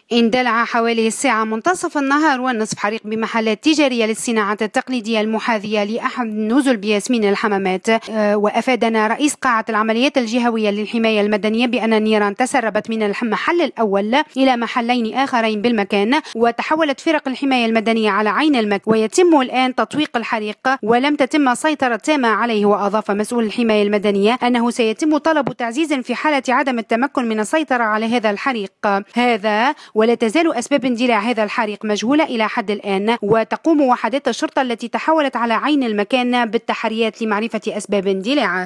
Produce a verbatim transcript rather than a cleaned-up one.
اندلع حوالي الساعة منتصف النهار والنصف حريق بمحلات تجارية للصناعات التقليدية المحاذية لأحد نزل بياسمين الحمامات. وأفادنا رئيس قاعة العمليات الجهوية للحماية المدنية بأن النيران تسربت من المحل الأول إلى محلين آخرين بالمكان، وتحولت فرق الحماية المدنية على عين المكان، ويتم الآن تطويق الحريق ولم تتم سيطرة تامة عليه. وأضاف مسؤول الحماية المدنية أنه سيتم طلب تعزيز في حالة عدم التمكن من السيطرة على هذا الحريق. هذا ولا تزال أسباب اندلاع هذا الحريق مجهولة إلى حد الآن، وتقوم وحدات الشرطة التي تحولت على عين المكان بالتحريات لمعرفة أسباب اندلاعه.